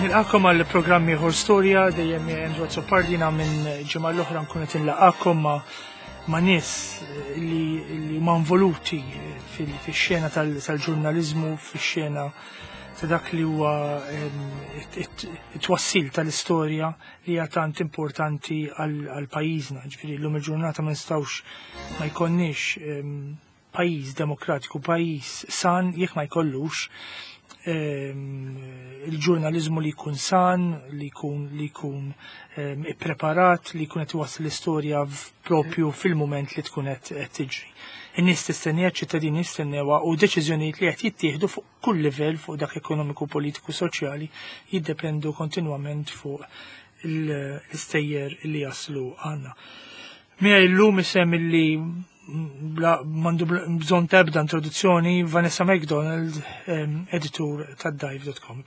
Nilqakom għal programmi ħor storja dejjem Andrew Zoppardina minn ġimgħa l-oħra nkun qed inlaqakom ma' nies li ma' involuti fix-xena tal-ġurnaliżmu, fix-xena ta' dak li huwa it-twassil tal-istorja li hija tant importanti għal pajjiżna. Ġifieri llum il-ġurnata ma nistgħux ma jkollniex pajjiż demokratiku, pajjiż san jekk ma jkollux il-ġurnalizmu li jkun san, li jkun ippreparat, li jkun qed iwassal l-istorja propju fil-mument li tkun qed tiġri. In-nies tistennija, ċittadini jistennewha u deċiżjonijiet li qed jittieħdu fuq kull livell fuq dak ekonomiku, politiku, soċjali jiddependu kontinwament fuq l-istejjer li jaslu għandna. Miegħi llum isem illi mandu bżon tebda introduzzjoni Vanessa McDonald, editur tad-Dive.com.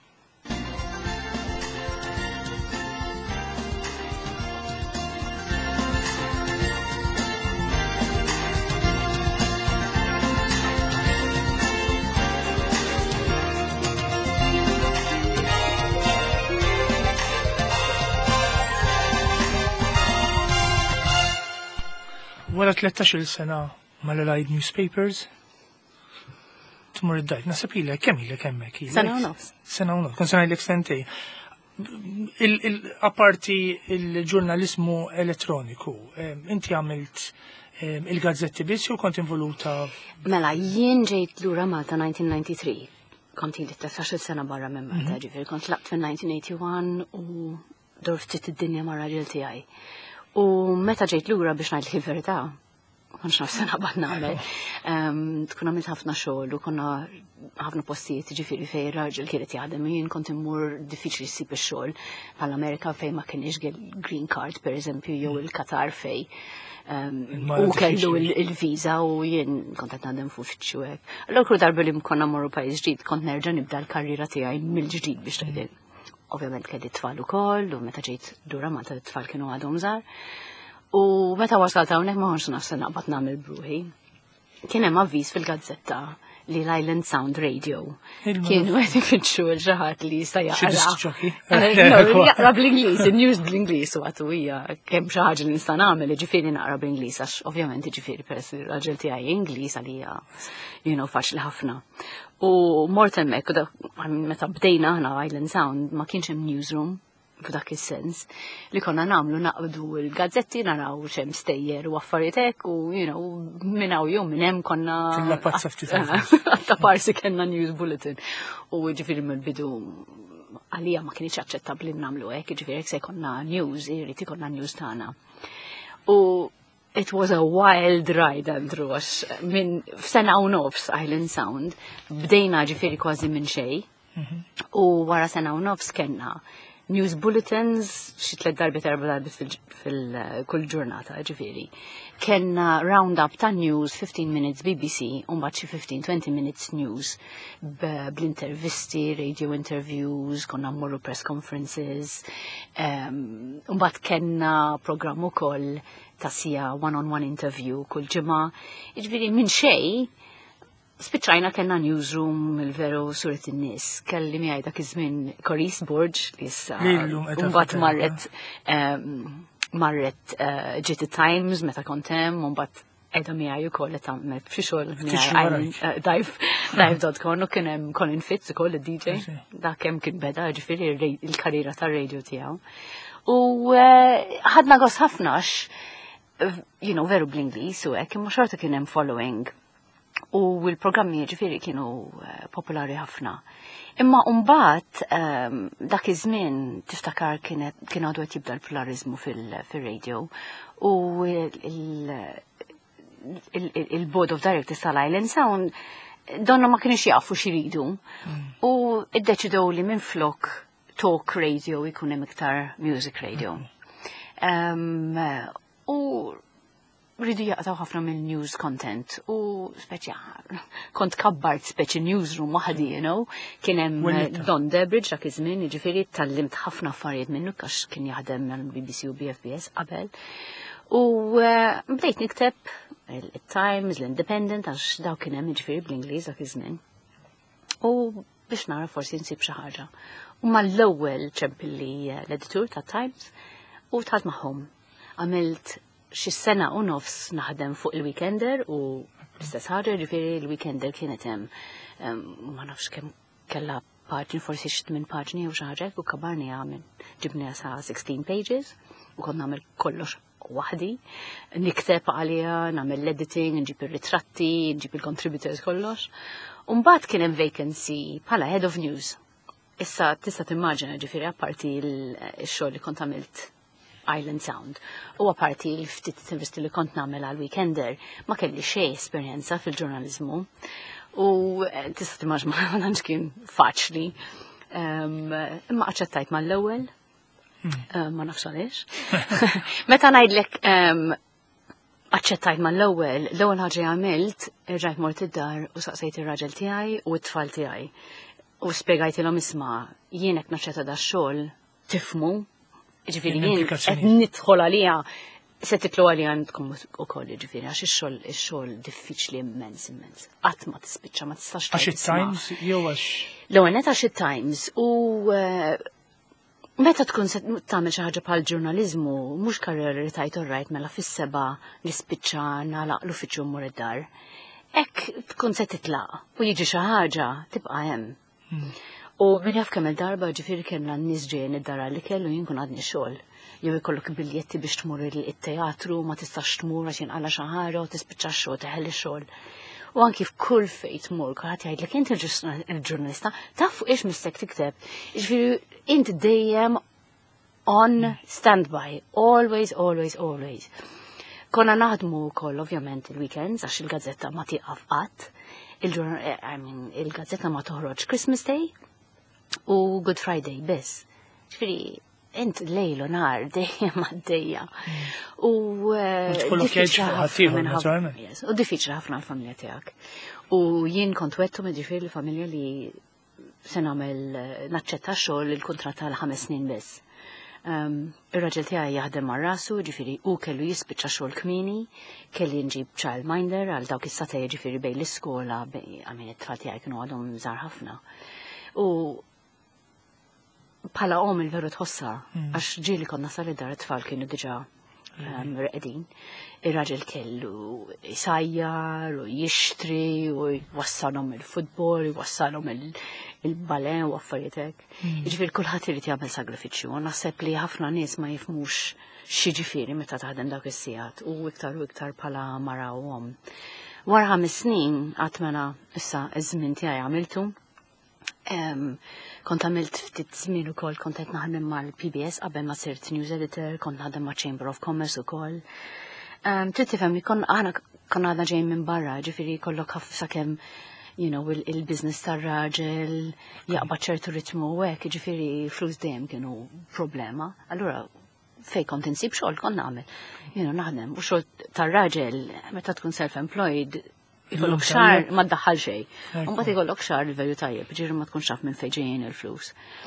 Wara 13 sena mal-Allied Newspapers, tmur id-Dive. Nasib ilek, kemm ilek hemmhekk? Sena u nofs. Sena u nofs, kon sena ilek sentej. Apparti il-ġurnalismu elettroniku, inti għamilt il-gazzetti biss jew kont involuta? Mela, jien ġejt lura Malta 1993. Kont ili 13 sena barra minn Malta, ġifieri kont laqt fil-1981 u dor ftit id-dinja ma' raġel tiegħi. U meta ġejt lura biex ngħidlek il-verità, konx naf sena bad nagħmel, tkun għamilt ħafna xogħol u konna ħafna postijiet ġifieri fejn raġel kienet jaħdem jien kont immur diffiċli ssib ix-xogħol bħall-Amerika fejn ma kienx green card pereżempju jew il-Qatar fejn u kellu il-viża u jien kont qed naħdem fuq uffiċċju hekk. Allura kull darba li konna mmorru pajjiż ġdid kont nerġa' nibda l-karriera tiegħi mill-ġdid biex tgħidilek. Ovvjament kelli t-tfal ukoll u meta ġejt lura Malta t-tfal kienu għadhom żgħar. U meta wasalt hawnhekk ma kontx naf se naqbad nagħmel bruħi. Kien hemm avviż fil-gazzetta li l-Island Sound Radio kienu qed ifittxu l xi ħadd li jista' jaqra. Jaqra bl-Ingliż, in-news bl-Ingliż u għatu hija kemm xi ħaġa li nista' nagħmel jiġifieri naqra bl-Ingliż għax ovvjament jiġifieri peress li r-raġel tiegħi Ingliż għalija faċli ħafna. U mort hemmhekk meta bdejna aħna Island Sound ma kienx hemm newsroom f'dak is-sens li konna nagħmlu naqbdu l-gazzetti naraw x'hemm stejjer u affarijiet hekk u minn hawn jew minn hemm konna ta' parsi kellna news bulletin. U jiġifieri mill-bidu għalija ma kienx aċċettabbli nagħmlu hekk, jiġifieri hekk se jkollna news, irid ikollna news tagħna. U it was a wild ride, Andrew, għax minn f'sena u nofs Island Sound bdejna ġifieri kważi minn xejn u wara sena u nofs kellna news bulletins xi 3 darbit 4 darbit fil-kull ġurnata ġifieri. Kellna round-up ta' news 15 minutes BBC u mbagħad xi 15-20 minutes news bl-intervisti, radio interviews, konna mmorru press conferences, u mbagħad kellna programm ukoll ta' sija one-on-one interview kull ġimgħa. Jiġifieri minn xejn spiċċajna kellna newsroom il-veru suret in-nies. Kelli miegħi dak iż-żmien Coris Borg li issa mbagħad marret ġiet it-Times meta kont hemm u mbagħad qiegħda miegħi wkoll qed tagħmel f'xi xogħol miegħi Dive.com u kien hemm Colin Fitz ukoll id-DJ. Dak hemm kien beda ġifieri il-karriera tar-radio tiegħu. U ħadna gost ħafna veru bl-Ingliż u hekk imma xorta kien hemm following. U l-programmi ġifieri kienu popolari ħafna. Imma mbagħad dak iż-żmien tiftakar kien għadu qed jibda l-pluralizmu fir-radio u il-Board of Directors tal-Island Sound donna ma kienx jafu x'iridu u iddeċidew li minflok talk radio jkun hemm iktar music radio. U rridu jaqtaw ħafna mill-news content u kont kabbart speċi newsroom waħdi, kien hemm Don Debridge dak iż-żmien, jiġifieri tallimt ħafna affarijiet minnu għax kien jaħdem mal-BBC u BFBS qabel. U bdejt nikteb il-Times, l-Independent, għax daw kien hemm jiġifieri bl-Ingliż dak iż-żmien. U biex nara forsi nsib xi ħaġa. U mal-ewwel ċempilli l-editur ta' Times u tħalt magħhom. Għamilt xi sena u nofs naħdem fuq il-Weekender u l-istess ħaġa ġifieri il-Weekender kienet hemm ma nafx kemm kellha paġni forsi x-8 paġni u xi ħaġa u kabarni għamil ġibniha sa 16 pages u kont nagħmel kollox waħdi, nikteb għalija, nagħmel l-editing, nġib ir-ritratti, nġib il-contributors kollox. U mbagħad kien hemm vacancy bħala head of news. Issa tista' timmaġina ġifieri apparti x-xogħol li kont għamilt Island Sound. U apparti l-ftit intervisti li kont nagħmel għal Weekender ma kelli xejn esperjenza fil-ġurnaliżmu. U tista' timmaġina ma tantx kien faċli. Imma aċċettajt mal-ewwel. Ma nafx għaliex. Meta ngħidlek aċċettajt mal-ewwel, l-ewwel ħaġa għamilt, irġajt mort id-dar u saqsejt ir-raġel tiegħi u t-tfal tiegħi. U spjegajtilhom isma' jien hekk naċċetta dax-xogħol tifhmu, ġifieri jien qed nidħol għaliha se titlu għalija għandkom ukoll ġifieri għax ix-xogħol diffiċli immens. Qatt ma tispiċċa ma tistax. Għax it-Times jew għax. L-ewwel net għax it-Times u meta tkun se tagħmel xi ħaġa bħal ġurnaliżmu, mhux karriera li tajt orrajt mela fis-seba' nispiċċa nagħlaq l-uffiċċju mmur id-dar. Hekk tkun se titlaq u jiġi xi ħaġa tibqa' hemm. U min jaf kemm il-darba ġifieri kellna n-nies ġejjin id-dar li kellu jien kun għadni xogħol. Jew ikollok biljetti biex tmur it-teatru ma tistax tmur għax jinqala xi ħaġa u tispiċċa x-xogħol teħel ix-xogħol. U anki f'kull fejn tmur kulħadd jgħidlek inti il-ġurnalista taf fuq ix mistek tikteb. Jiġifieri inti dejjem on standby, always. Konna naħdmu wkoll ovvjament il-weekends għax il-gazzetta ma tieqaf qatt. Il-gazzetta ma toħroġ Christmas Day u Good Friday biss. Ġifieri int lejl u nar dejjem għaddejja. U diffiċli ħafna l-familja tiegħek. U jien kont wettu ġifieri l-familja li se nagħmel naċċetta xogħol il-kuntratt tal 5 snin biss. Ir-raġel tiegħi jaħdem mar rasu, ġifieri u kellu jispiċċa xogħol kmieni, kelli nġib childminder għal dawk is-satej ġifieri bejn l-iskola għamin it-tfal tiegħi kienu għadhom żgħar ħafna. U bħala il-veru tħossa, għax ġieli konna sal id-dar it-tfal kienu diġà reqedin. Ir-raġel kellu jsajjar u jixtri u jwassalhom il-futbol, jwassalhom il-balen u affarijiet hekk. Jiġifieri kulħadd irid jagħmel sagrifiċċju. U naħseb li ħafna nies ma jifhmux x'jiġifieri meta taħdem dawk is-sigħat u iktar bħala mara u omm. Wara 5 snin qatt mela issa iż-żmien tiegħi għamiltu. Kont għamilt ftit żmien ukoll kont qed naħdem mal-PBS qabel ma sirt news editor, kont naħdem ma' Chamber of Commerce ukoll. Trid tifhem aħna konna għadna ġejjin minn barra, ġifieri kollok sakemm il-business tar-raġel jaqbad ċertu ritmu u hekk, ġifieri flus dejjem kienu problema. Allura fejn kont insib xogħol kont nagħmel, naħdem u xogħol tar-raġel meta tkun self-employed ikollok xahar ma ddaħħal xejn. Mbagħad ikollok xahar il-veru tajjeb, ġifieri ma tkunx taf minn fejn ġejjin il-flus.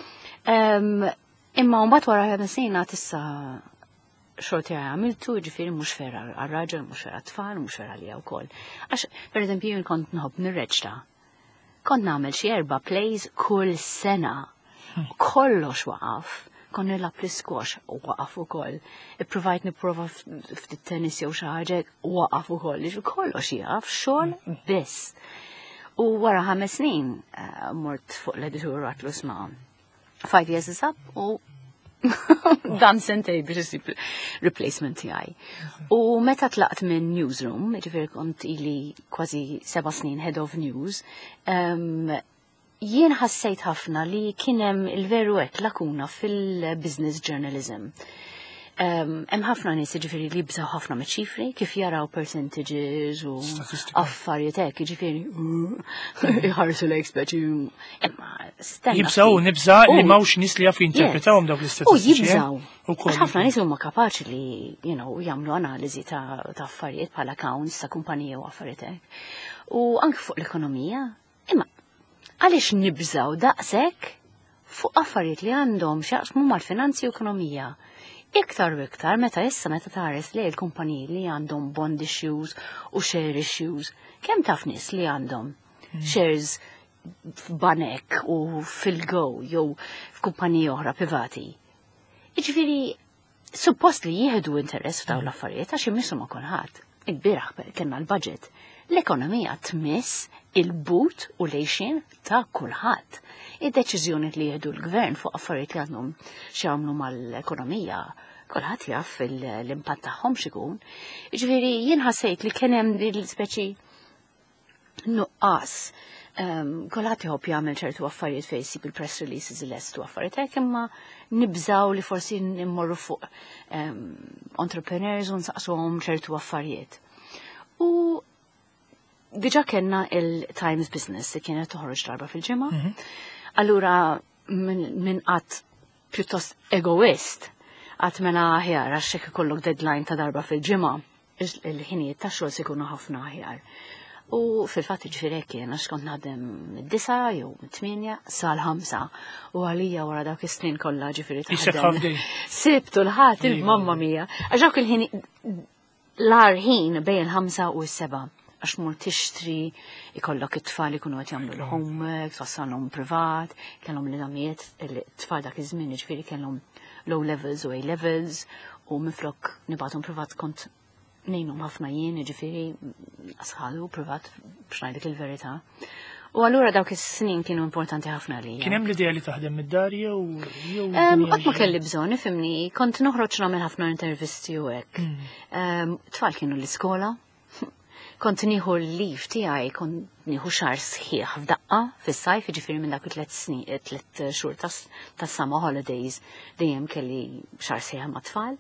Imma mbagħad wara 5 snin issa xogħol tiegħi għamiltu, ġifieri mhux fer għar-raġel, mhux fer għat-tfal, mhux fer għalija wkoll. Għax pereżempju jien kont nħobb nirreġta. Kont nagħmel xi 4 plays kull sena. Kollox waqaf. Kon nilab l-squash u waqaf ukoll. Ippruvajt nipprova ftit tennis jew xi ħaġa waqaf ukoll. Kollox jaqaf xogħol biss. U wara 5 snin mort fuq l-editur għatlu sma' 5 years is up u dan sentej biex isib replacement tiegħi. U meta tlaqt minn newsroom, ġifieri kont ili kważi 7 snin head of news, jien ħassejt ħafna li kien hemm il-veru hekk lakuna fil-business journalism. Hemm ħafna nies jiġifieri li jibżgħu ħafna miċ-ċifri kif jaraw percentages u affarijiet hekk, jiġifieri iħarsu lejk speċi jibżgħu nibża' li m'hawnx nies li jafu jinterpretawhom dawk l-istatistiċi. U jibżgħu. Ħafna nies huma kapaċi li jagħmlu analiżi ta' affarijiet bħala accounts ta' kumpanija u affarijiet hekk. U anke fuq l-ekonomija, imma għaliex nibżgħu daqshekk fuq affarijiet li għandhom x'jaqsmu mal-finanzi u ekonomija. Iktar u iktar meta tares li l-kumpaniji li għandhom bond issues u share issues, kemm taf nies li għandhom shares f'banek u fil-go jew f'kumpaniji oħra privati. Jiġifieri suppost li jieħdu interess f'dawn l-affarijiet għax imissu ma' kulħadd. Il-bieraħ kellna l-budget. L-ekonomija tmiss il-but u lejxin ta' kulħadd. Id-deċiżjoni li jieħdu l-gvern fuq affarijiet li għandhom x'jagħmlu mal-ekonomija, kulħadd jaf l-impatt tagħhom x'ikun. Jiġifieri jien ħassejt li kien hemm din l-speċi nuqqas. Kulħadd jħobb jagħmel ċertu affarijiet fejn jsib il-press releases il-estu affarijiet hekk imma nibżaw li forsi nimmorru fuq entrepreneurs u nsaqsuhom ċertu affarijiet. U diġà kellna il-Times Business li kienet toħroġ darba fil-ġimgħa. Allura minn qatt pjuttost egoist qatt mela aħjar għax hekk ikollok deadline ta' darba fil-ġimgħa il-ħinijiet tax-xogħol se jkunu ħafna aħjar. U fil-fatt ġifieri hekk kien għax kont naħdem mid-9 jew mid-8 sal-5 u għalija wara dawk is-snin kollha ġifieri taħdem. Sibtu l-ħadd il-mamma mija. Għax dawk il-ħin l-ar ħin bejn il-5 u s-7 għax mur tixtri ikollok it-tfal ikunu qed jagħmlu l-homework, twassalhom privat, kellhom l-għamiet, it-tfal dak iż-żmien ġifieri kellhom low levels u A levels u minflok nibgħathom privat kont ngħinhom ħafna jien ġifieri asħalu privat biex ngħidlek il-verità. U allura dawk is-snin kienu importanti ħafna li. Kien hemm l-idea li taħdem mid-dar jew qatt ma kelli bżonn ifhimni, kont noħroġ nagħmel ħafna intervisti u hekk. Tfal kienu l-iskola. Kont nieħu l-leave tiegħi kont nieħu xahar sħiħ f'daqqa fis-sajf, jiġifieri minn dak it-tliet xhur tas-summer holidays dejjem kelli xahar sħiħ ma' tfal.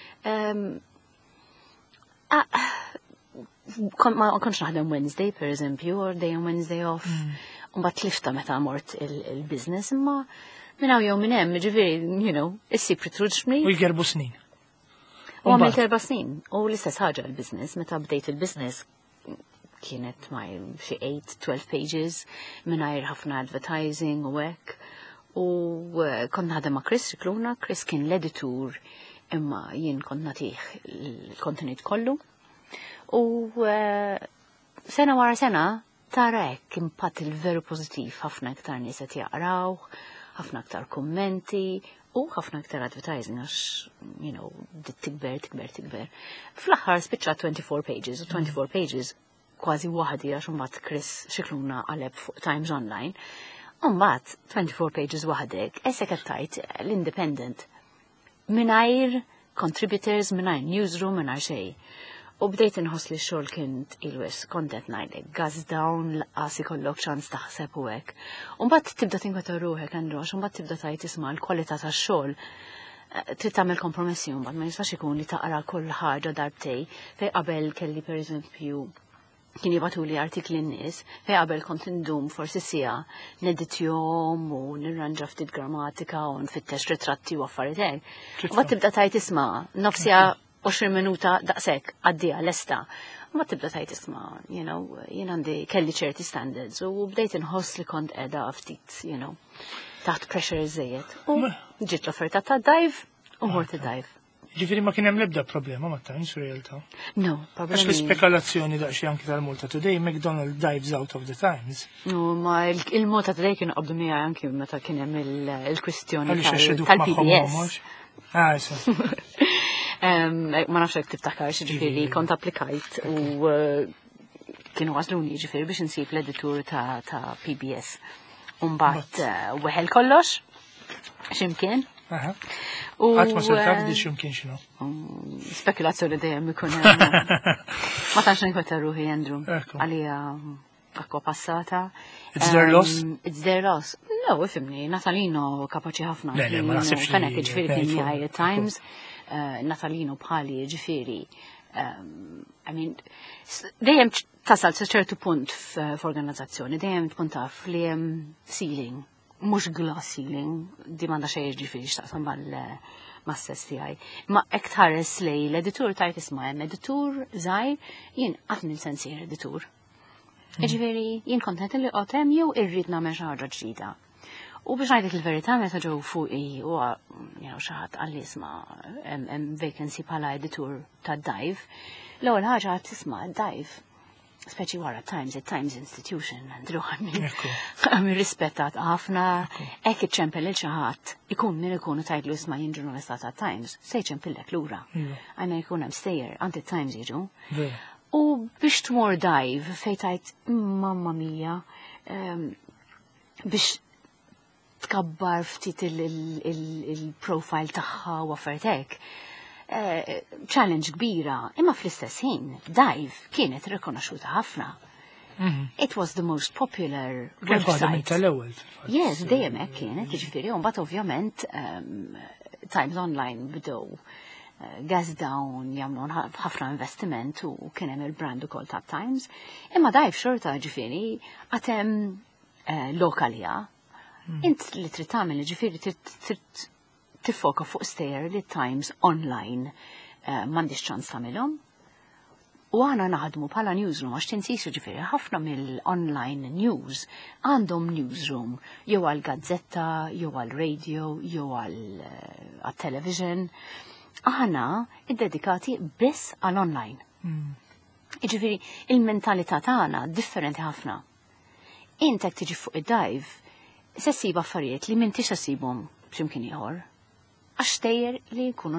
Ma kontx naħdem Wednesday, per eżempju, or dejjem Wednesday off. Mbagħad tlifta meta mort il-business, imma minn hawn jew minn hemm, ġifieri, issib ritruġni. U jgerbu snin. U għamilt 4 snin. U l-istess ħaġa l-business, meta bdejt il-business kienet ma xi 8-12 pages mingħajr ħafna advertising u hekk. U kont naħdem ma' Chris Cicluna, Chris kien l-editur imma jien kont nagħtih il-kontenut kollu. U sena wara sena tara hekk impatt il-veru pożittiv, ħafna iktar nies qed jaqraw, ħafna iktar kummenti u ħafna iktar advertising għax tikber. Fl-aħħar spiċċa 24 pages u 24 pages kważi waħdi għax imbagħad Chris Cicluna qaleb fuq Times Online. U mbagħad 24 pages waħdek issek qed tajt l-Independent mingħajr contributors, mingħajr newsroom, mingħajr xejn. U bdejt inħoss li x-xogħol kien ilwes kontent ngħidlek gas down laqas ikollok ċans taħseb u hekk. U mbagħad tibda tinkweta ruħek għandux, u mbagħad tibda tajt isma' l-kwalità tax-xogħol trid tagħmel kompromessi mbagħad ma jistax ikun li taqra kull ħaġa darbtej fejn qabel kelli pereżempju kien jibatuli artikli n-nies fejn qabel kont indum forsi sija neditjom u nirranġa ftit grammatika u nfittex ritratti u affarijiet hekk. U mbagħad tibda tajt isma' nofsija 20 minuta daqshekk għaddija lesta. Ma tibda tajt isma' jien għandi kelli ċerti standards u bdejt inħoss li kont qiegħda ftit, taħt pressure żejjed. U ġiet l-offerta ta' dive u mort dive. Ġifieri ma kien hemm l-ebda problema ma' Times realtà. No, problema. Għax l-spekulazzjoni daqsxejn anke tal-Malta Today, McDonald dives out of the Times. No, ma il-Malta Today kienu qabdu miegħi anke meta kien hemm il-kwistjoni tal-PBS. Ma nafx hekk tiftakar ġifieri kont applikajt u kienu għażluni ġifieri biex insib l-editur ta' PBS. U mbagħad weħel kollox x'imkien. Qatt ma sertaf di x'imkien x'inhu. Spekulazzjoni dejjem ikun hemm. Ma tantx ninkweta ruħi Andrew. Għalija akwa passata. It's their loss? It's their loss. No, ifimni, Natalino kapaċi ħafna. Ma nasibx li. Kanek ġifieri kien jgħid Times. Natalino bħali ġifieri. Dejjem tasal sa ċertu punt f'organizzazzjoni, dejjem tkun taf li hemm ceiling, mhux glass ceiling, di m'għandha xejn ġifieri x'taqsam mas-sess tiegħi. Ma hekk tħares lej l-editur tajt isma' hemm editur żgħir jien qatt ninsa nsir editur. Ġifieri jien kontent li qod hemm jew irrid nagħmel xi ħaġa ġdida. U biex ngħidlek il-verità meta ġew fuqi huwa xi ħadd qal li isma' hemm vacancy bħala editur tad-dive. L-ewwel ħaġa tisma' dive speċi wara Times, il-Times Institution, druħan Ekku. mi rispettat ħafna, ek iċċempel il-ċaħat, ikun min ikunu tajtlu isma jinġurnalista ta' Times, se jċempillek l-ura. Għajna jkun hemm stejjer, għanti Times jiġu. U biex tmur dive, fejtajt, mamma mija, biex tkabbar ftit il-profile tagħha u affertek. Challenge kbira, imma fl-istess ħin, dive kienet rikonoxuta ħafna. It was the most popular website. Yes, dejjem hekk kienet, jiġifieri, u mbagħad ovvjament Times Online bdew gas down, jagħmlu ħafna investiment u kien hemm il-brand ukoll ta' Times, imma dive xorta ġifieri għad hemm lokalja. Int li trid tagħmel ġifieri trid tifoka fuq stejjer li Times Online m'għandix ċans tagħmilhom. U għana naħdmu bħala newsroom, għax tinsisu ġifieri ħafna mill-online news għandhom newsroom, jew għal-gazzetta, jew għal-radio, jew għal-television. Aħna id-dedikati biss għal-online. Ġifieri il-mentalità tagħna differenti ħafna. Intek tiġi fuq id-dive, se ssib affarijiet li m'intix issibhom b'ximkien ieħor. Għax tejjer li jkunu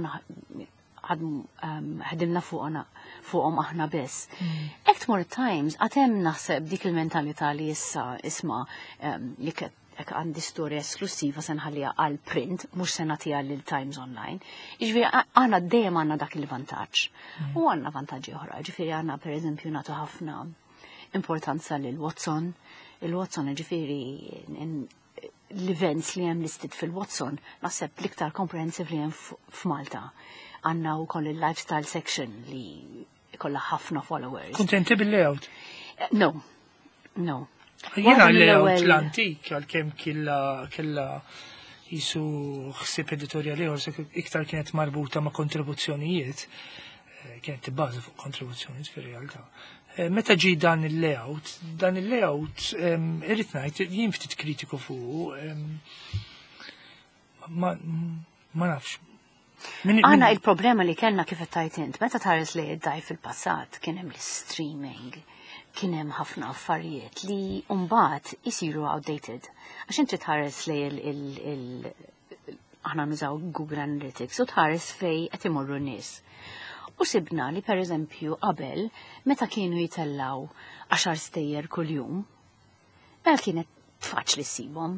ħadimna fuqhom aħna biss. Hekk tmur Times għatem naħseb dik il-mentalità li issa isma' li għandi storja esklusiva se nħallija għal print, mhux se nagħtiha lil Times Online. Jiġifieri aħna dejjem għandna dak il-vantaġġ. U għandna vantaġġi oħra, ġifieri għandna pereżempju nagħtu ħafna importanza lil Watson. Il-Watson ġifieri l-events li hemm listed fil-Watson naħseb l-iktar comprehensive li hemm f'Malta. Għandna wkoll il-lifestyle section li kollha ħafna followers. Kuntenti bil-layout? No. Jiena l-layout l-antik għalkemm kella jisu ħsieb editorjali iktar kienet marbuta ma' kontribuzzjonijiet, kienet tibbażi fuq kontribuzzjonijiet fir-realtà. Meta ġi dan il-layout, irrid ngħid jien ftit kritiku fuq ma nafx. Għana il-problema li kellna kif tajt int, meta tħares li id-daj fil-passat kien hemm l-streaming, kien hemm ħafna affarijiet li mbagħad isiru outdated. Għax inti tħares li aħna nużaw Google Analytics u tħares fej qed imorru n-nies. U sibna li per eżempju qabel meta kienu jitellaw 10 stejjer kuljum, mela kienet faċli ssibhom.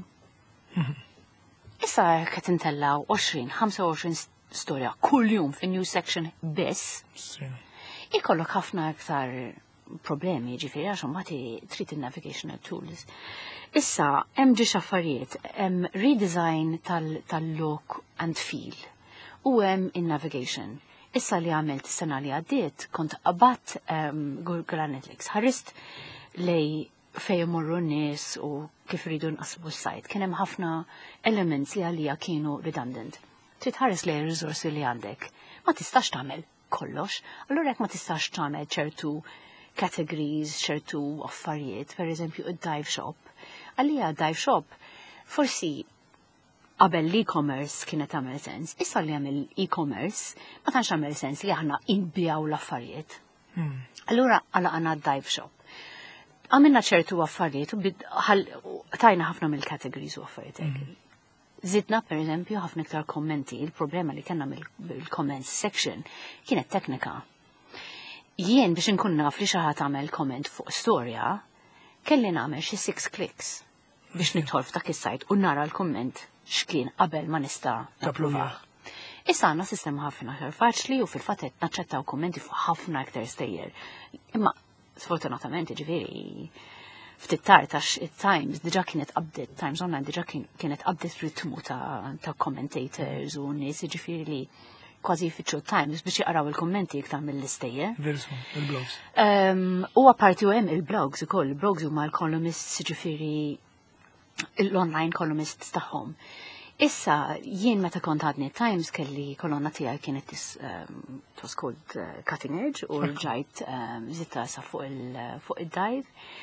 Issa qed intellaw 20-25 storja kuljum fin-news section biss. Ikollok ħafna aktar problemi ġifieri għax imbagħad trid in-navigational tools. Issa hemm ġiex affarijiet, hemm redesign tal-look and feel u hemm in-navigation. Issa li għamilt s-sena li għaddiet, kont qabat Google Analytics, ħarist lej fej morru n-nies u kif ridu nqasbu s-sajt. Kien hemm ħafna elements li għalija kienu redundant. Trid ħares lej ir-riżorsi li għandek. Ma tistax tagħmel kollox, allura jekk ma tistax tagħmel ċertu categories, ċertu affarijiet, per eżempju id-dive shop. Għalija dive shop forsi qabel l-e-commerce kienet għamel sens, issa li għamil e-commerce ma tantx għamel sens li aħna inbjaw l-affarijiet. Allura għalaqna dive shop. Għamilna ċertu affarijiet u tajna ħafna mill-categories u affarijiet. Zidna per eżempju ħafna iktar kommenti, il-problema li kellna mill-comments section kienet teknika. Jien biex inkun naf li xi ħadd għamel comment fuq storja, kelli nagħmel xi 6 clicks biex nidħol f'dak is-sajt u nara l-komment x'kien qabel ma nista' napprova. Issa għandna sistema ħafna aktar faċli u fil-fatt qed naċċettaw kummenti fuq ħafna aktar stejjer. Imma sfortunatament ġifieri ftit tard għax it-Times diġà kienet update, Times Online diġà kienet update ritmu ta' commentators u nies jiġifieri li kważi jfittxu Times biex jaqraw il-kommenti iktar mill-istejjer. Versu, il-blogs. U apparti hemm il-blogs ukoll, il-blogs huma l-columnists jiġifieri l-online columnists tagħhom. Issa jien meta kont għadni Times kelli kolonna tiegħi kienet was called Cutting Edge u rġajt żitta sa fuq id-dive.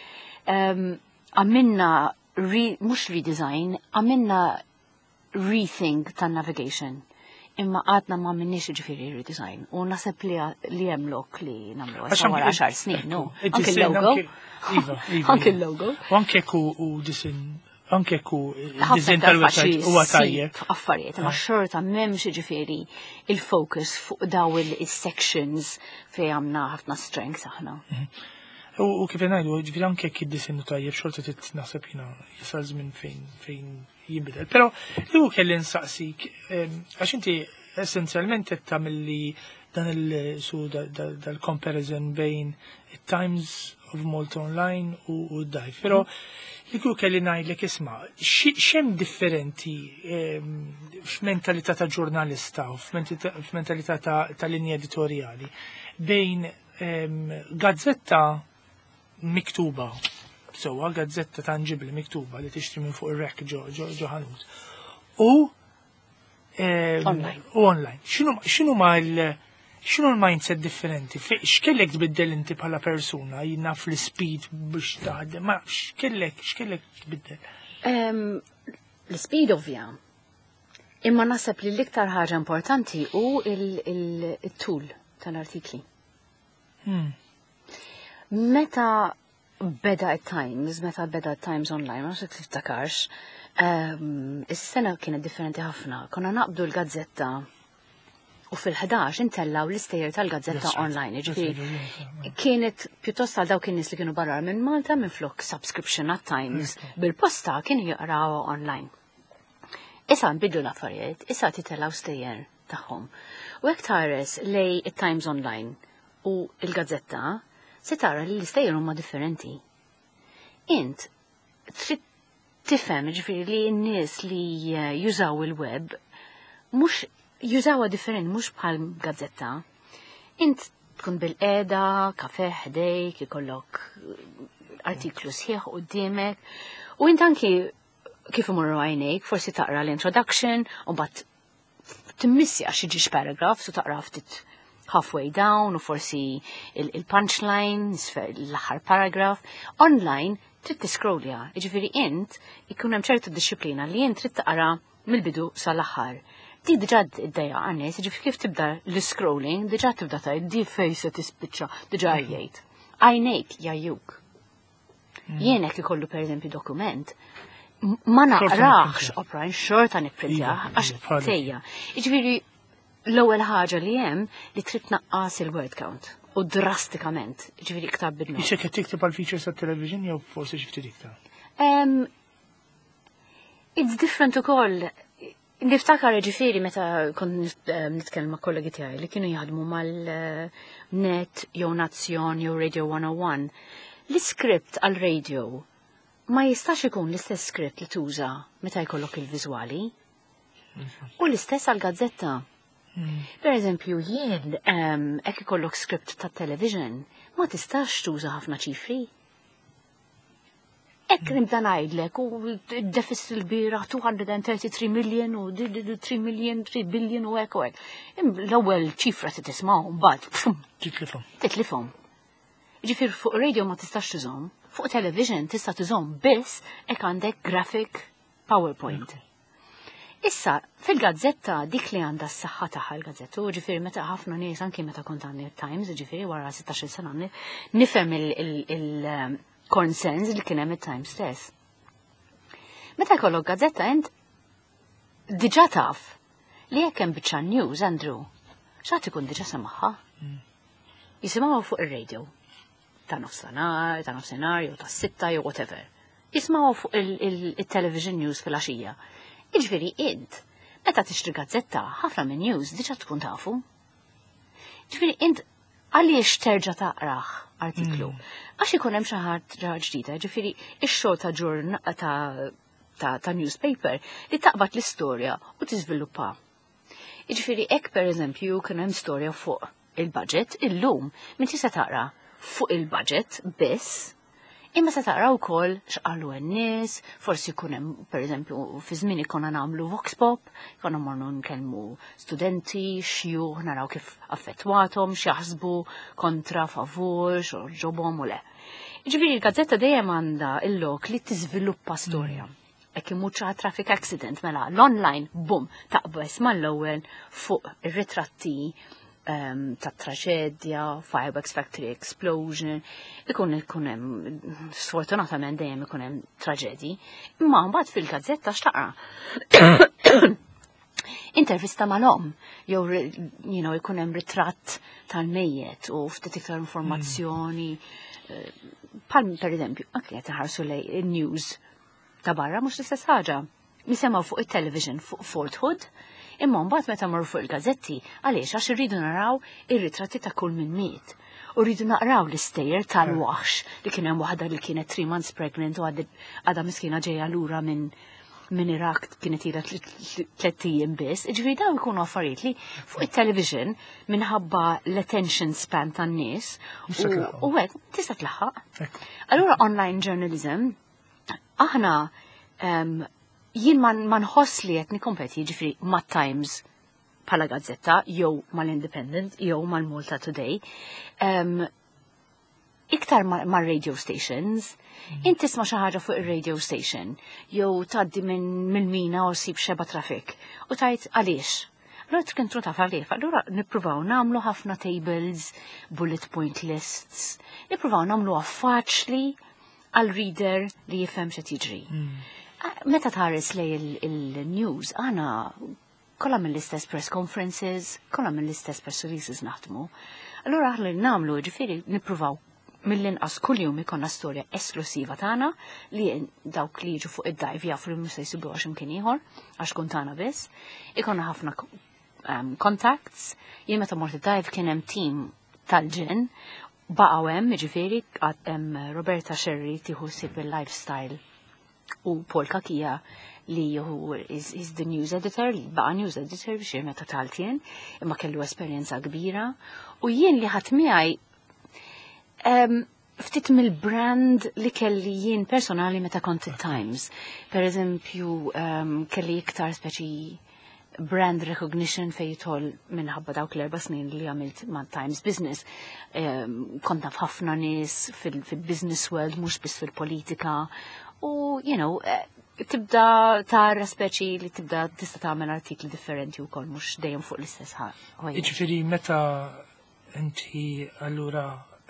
Għamilna mhux redesign, għamilna rethink tan-navigation. imma għadna ma minnix ġifiri redesign. U nasib li jemlok li namlu Għax wara anke- 10 snin, no? id- Anke id-design il-logo. Iva, iva. Anke il-logo. U anke u disin, anke il-design tal-website u għatajjeb. Affarijiet, ma xorta memx ġifiri il-focus fuq daw il-sections fej għamna ħafna strength aħna. U kif ngħidu, ġifieri anke jekk id-disinn tajjeb xorta titnaħseb jiena jisal żmien fejn jinbidel. Però li hu kelli nsaqsik għax inti essenzjalment qed tagħmel li dan dal-comparison bejn it-Times of Malta Online u d-Dive. Però li hu kelli ngħidlek isma' x'hemm differenti f'mentalità ta' ġurnalista u f'mentalità ta' linja editorjali bejn gazzetta miktuba, sewa gazzetta tangibli miktuba li tixtri minn fuq ir-rek ġo ħanut. U online. X'inhu ma l-mindset differenti? X'kellek tbiddel inti bħala persuna, jinnaf l-speed biex taħdem, ma x'kellek tbiddel? L-speed ovvja. Imma nasab li l-iktar ħaġa importanti u il-tool tal-artikli. Meta beda Times Online, ma xek tiftakarx, is-sena kienet differenti ħafna. Konna naqbdu l-gazzetta u fil-11 intellaw l-istejjer tal-gazzetta online. Kienet pjuttost għal dawk in-nies li kienu barra minn Malta minn flok subscription at Times bil-posta kienu jaqraw online. Issa nbidlu l-affarijiet, issa titellaw stejjer tagħhom. U hekk tħares lej it-Times Online u il-gazzetta se tara li l-istejjer huma differenti. Int trid tifhem ġifieri li n-nies li jużaw il-web mhux jużawha differenti mhux bħal gazzetta. Int tkun bil-qiegħda, kafè ħdejk, ikollok artiklu sħiħ quddiemek u int anki kif imorru għajnejk forsi taqra l-introduction u mbagħad timmissja xi ġiex paragraf u taqra ftit halfway down u forsi il-punchline, l-aħħar paragraf. Online trid tiscrollja, jiġifieri int ikun hemm ċertu disciplina li int trid taqra mill-bidu sal-aħħar. Di diġà id-dejja għannis, jiġifieri kif tibda l-scrolling, diġà tibda tgħid di fejn se tispiċċa, diġà jgħid. Għajnejk jgħajjuk. Jien hekk ikollu pereżempju dokument, ma naqrax oprajn xorta nipprintjah għax tejja. Jiġifieri l-ewwel ħaġa li hemm li trid tnaqqas il-word count u drastikament, ġifieri iktar bidna. Ixek qed tikteb għal features tat-television jew forsi xi ftit iktar? It's different ukoll. Niftakar ġifieri meta kont nitkellem ma' kollegi tiegħi li kienu jaħdmu mal-Net jew Nazzjon jew Radio 101. L-iskript għal radio ma jistax ikun l-istess script li tuża meta jkollok il-viżwali. U l-istess għal gazzetta. Per eżempju, jien hekk ikollok script ta' television, ma tistax tuża ħafna ċifri. Hekk nibda ngħidlek u d-deficit il-bira 233 million u 3 million, 3 billion u hekk u hekk. L-ewwel ċifra se tisma'hom mbagħad titlifhom. Ġifier fuq radio ma tistax tużhom, fuq television tista' tużhom biss hekk għandek graphic PowerPoint. Issa, fil-gazzetta dik li għandha s-saħħa tagħha l-gazzetta, ġifieri meta ħafna nies anke meta kont għandi Times, ġifieri wara 16 sena nifhem il-konsens li kien hemm it-Times stess. Meta jkollok gazzetta int diġà taf li jekk hemm biċċa news, Andrew, x'għad ikun diġà semaħħa. Jisimgħuha fuq ir-radio ta' nofsinhar jew tas-sitta jew whatever. Jismgħuha fuq il-television news fil-għaxija. Jiġifieri int, meta tixtri gazzetta, ħafna minn news diġà tkun tafu. Jiġifieri int għaliex terġa' taqrah artiklu. Għax ikun hemm xi ħaġa ġdida, jiġifieri x-xogħol ta' newspaper li taqbad l-istorja u tiżviluppa. Jiġifieri hekk pereżempju kien hemm storja fuq il-budget, illum min tista' taqra fuq il-budget biss. Imma se taqra wkoll x'qalu n-nies, forsi jkun hemm pereżempju fi żmien ikonna nagħmlu vox pop, konna mornu nkellmu studenti, xjuħ, naraw kif affettwathom, x'jaħsbu kontra favur, x'ġobhom u le. Jiġifieri l-gazzetta dejjem għandha il-lok li tiżviluppa storja. Ekki muċa traffic accident, mela l-online, bum, taqbes mal-ewwel fuq ir-ritratti ta' traġedja, fireworks factory explosion, ikun hemm sfortunatament dejjem ikun hemm traġedji, imma mbagħad fil-gazzetta x'taqra. Intervista mal-om, jew ikun hemm ritratt tal-mejjet u ftit iktar informazzjoni. Pal per eżempju, anke qed iħarsu lej in-news ta' barra mhux l-istess ħaġa. Nisemgħu fuq it-television fuq Fort Hood, imma mbagħad meta mmorru fuq il-gazzetti għaliex għax irridu naraw ir-ritratti ta' kull min miet. U rridu naqraw l-istejjer tal-waħx li kien hemm waħda li kienet 3 months pregnant u għadha miskina ġejja lura minn Iraq kienet ilha 3 ijiem biss. Ġifieri dawn ikunu affarijiet li fuq it-television minħabba l-attention span tan-nies u hekk tista' tlaħħaq. Allura online journalism aħna jien ma nħoss li qed nikkompeti jiġifieri mat-Times bħala gazzetta jew mal-Independent jew mal-Malta Today. Iktar mar-radio stations, inti tisma' xi ħaġa fuq ir-radio station jew tgħaddi minn mina u ssib xeba traffic u tajt għaliex. Allura tkun taf għalih, allura nippruvaw nagħmlu ħafna tables, bullet point lists, nippruvaw nagħmluha faċli għal-reader li jifhem x'qed jiġri. Meta tħares lej il-news, għana kollha mill-istess press conferences, kollha mill-istess press releases naħdmu. Allura aħna nagħmlu ġifieri nippruvaw mill-inqas kuljum ikonna storja esklusiva tagħna li dawk li jiġu fuq id-dive jafu li mhux se jsibuha x'imkien ieħor għax kun tagħna biss. Ikonna ħafna contacts, jien meta mort id-dive kien hemm team tal-ġen baqgħu hemm jiġifieri hemm Roberta Sherry tieħu ssib il-lifestyle u Paul Kakija li is the news editor, li baqa news editor biex meta taltien, imma kellu esperjenza kbira u jien li ħadd miegħi ftit mill-brand li kelli jien personali meta kont it-Times. Per eżempju, kelli iktar speċi brand recognition fej jitħol minħabba dawk l-4 snin li għamilt ma' Times Business. Kont naf ħafna nies fil-business world, mhux biss fil-politika. U, tibda tara speċi li tibda tista' tagħmel artikli differenti wkoll mhux dejjem fuq l-istess ħaġa. Jiġifieri meta inti allura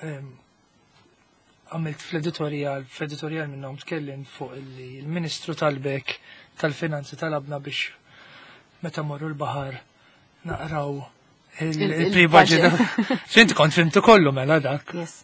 għamilt fl-editorial minnhom tkellim fuq il-Ministru tal-Bek tal-Finanzi talabna biex meta morru l-baħar naqraw il-pre-budget. Xinti kont fimtu kollu mela dak. Yes.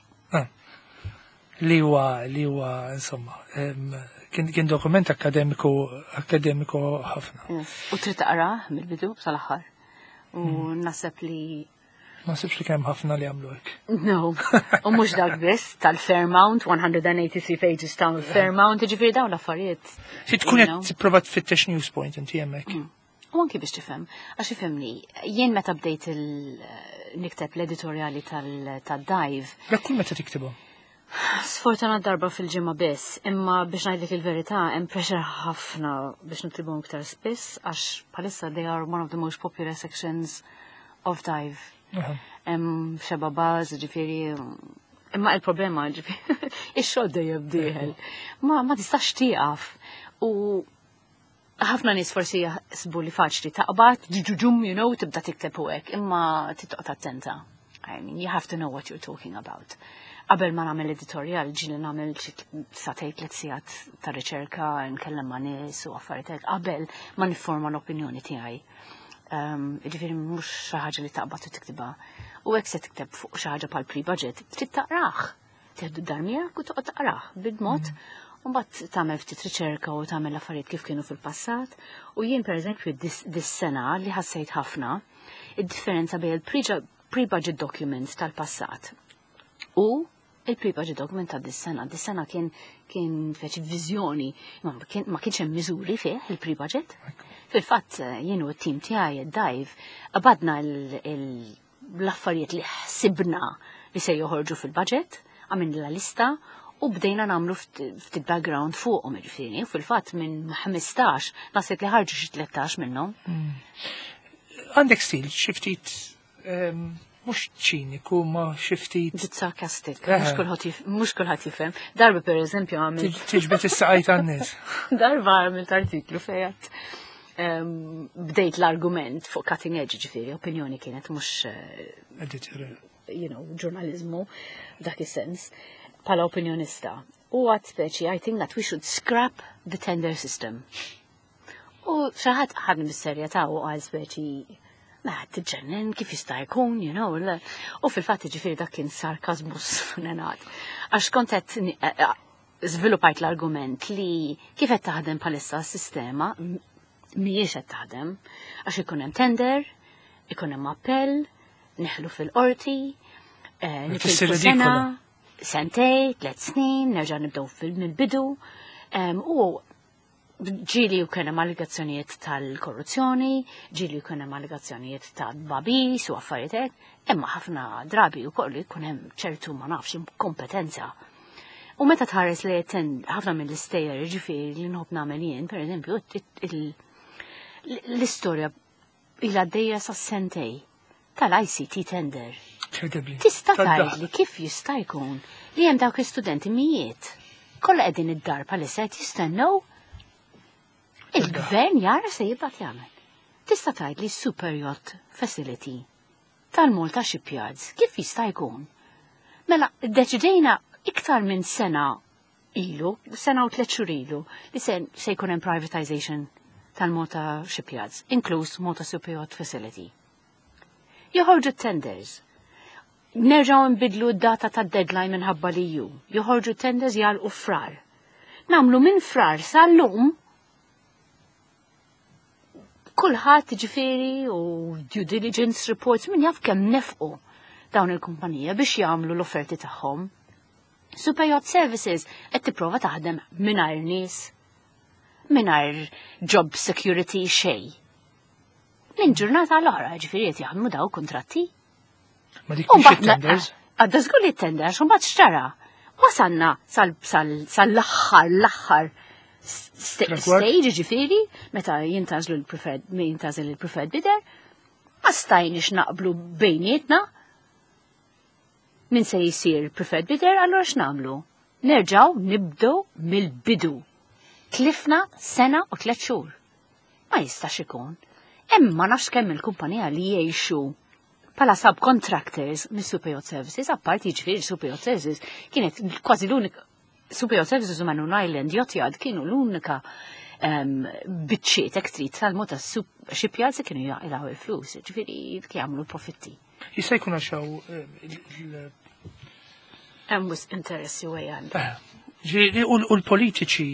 Li huwa insomma kien dokument akademiku ħafna. U trid taqrah mill-bidu sal-aħħar. U naħseb li ma sibx li kemm ħafna li għamlu hekk. No, u mhux dak biss tal-Fairmount, 183 pages tal-Fairmount, ġifieri dawn l-affarijiet. Xi tkun qed tipprova tfittex news point inti hemmhekk. U anki biex tifhem, għax ifhemni, jien meta bdejt nikteb l-editorjali tad-Dive. Dak kull meta tiktibhom? Sfortunat darba fil-ġimgħa biss, imma biex ngħidlek il-verità hemm pressure ħafna biex niktibhom iktar spiss għax bħalissa they are one of the most popular sections of Dive. Xeba baż, ġifieri, imma il-problema ġifieri ix-xogħol dejjem dieħel. Ma tistax tieqaf u ħafna nies forsi jaħsbu li faċli taqbad, ġuġum, tibda tikteb u hekk, imma tittoqgħod attenta. I mean, you have to know what you're talking about. Qabel ma nagħmel editorial ġieli nagħmel xi satej 3 sigħat ta' riċerka, nkellem ma' nies u affarijiet hekk qabel ma nifforma l-opinjoni tiegħi. Ġifieri mhux xi ħaġa li taqbad u tiktibha. U hekk se tikteb fuq xi ħaġa bħal pre-budget, trid taqrah. Tieħdu d-dar miegħek u toqgħod taqrah bil-mod u mbagħad tagħmel ftit riċerka u tagħmel affarijiet kif kienu fil-passat. U jien pereżempju dis-sena li ħassejt ħafna id-differenza bejn il-pre-budget documents tal-passat u il-pre-budget document ta' dis-sena. Dis-sena kien feċi viżjoni, ma kienx hemm miżuri fih il-pre-budget. Fil-fatt jien u t-tim tiegħi id-Dive qabadna l-affarijiet li ħsibna li se joħorġu fil-budget, għamilna lista u bdejna nagħmlu ftit background fuqhom ġifieri. Fil-fatt minn 15 naħseb li ħarġu xi 13 minnhom. Għandek stil xi ftit mhux ċiniku ma xi ftit. Bit sarcastic, mhux kulħadd jifhem. Darba pereżempju għamilt. Tiġbed is-saqajt għan-nies. Darba għamilt artiklu fejn bdejt l-argument fuq cutting edge ġifieri, opinjoni kienet mhux ġurnalizmu dak is-sens bħala opinjonista. U għad speċi, I think that we should scrap the tender system. U xaħat ħadni bis-serjetà u għal speċi tiġġennen kif jista' jkun, u fil-fatt ġifieri dak kien sarkazmus nenat. Għax kont qed żviluppajt l-argument li kif qed taħdem bħalissa s-sistema mhijiex qed taħdem għax ikun hemm tender, ikun hemm appell, neħlu fil-qorti, nitilfu sena, sentej, 3 snin, nerġa' nibdew mill-bidu, u ġieli jkun hemm allegazzjonijiet tal-korruzzjoni, ġieli jkun hemm allegazzjonijiet ta' babis u affarijiet hekk, imma ħafna drabi wkoll jkun hemm ċertu ma nafx kompetenza. U meta tħares li ħafna mill-istejjer ġifieri li nħobb nagħmel jien, pereżempju, l-istorja ilha għaddejja sa' sentej tal-ICT tender. Tista' tgħidli kif jista' jkun li hemm dawk l-istudenti mijiet kollha qegħdin id-dar bħalissa qed jistennew il-gvern jara se jibgħat jagħmel. Tista' tgħidli super yacht facility tal-Malta Shipyards kif jista' jkun? Mela ddeċidejna iktar minn sena ilu, sena u 3 xhur ilu, li se jkun hemm privatization tal-Malta Shipyards, inkluż Malta Super Yacht Facility. Joħorġu tenders. Nerġgħu nbidlu d-data tad-deadline minħabba li joħorġu tenders jgħalqu frar. Namlu minn frar sal-lum kulħadd ġifieri u due diligence reports min jaf kemm nefqu dawn il-kumpanija biex jagħmlu l-offerti tagħhom. Super Yacht Services qed tipprova taħdem mingħajr nies, mingħajr job security xejn. Min ġurnata l-oħra ġifieri qed jaħdmu daw kuntratti. Ma dik mhix tenders. Għadda żgur li tenders u mbagħad xtara. Wasanna sal-aħħar stage ġifieri meta jintażlu l-preferred bidder, ma stajniex naqblu bejnietna min se jsir preferred bidder, allura x'nagħmlu? Nerġgħu nibdew mill-bidu. Tlifna sena u 3 xhur. Ma jistax ikun. Imma nafx kemm il-kumpanija li jgħixu bħala subcontractors mis Super Yacht Services, apparti ġifieri Super Yacht Services kienet kważi l-unika Super Yacht Services u Manun Island Yacht Yard kienu l-unika biċċiet trid tal-Malta Shipyards kienu jaqilgħu il-flus, ġifieri jagħmlu profitti. Jista' jkun għaxaw hemm wisq interessi wejn. U l-politiċi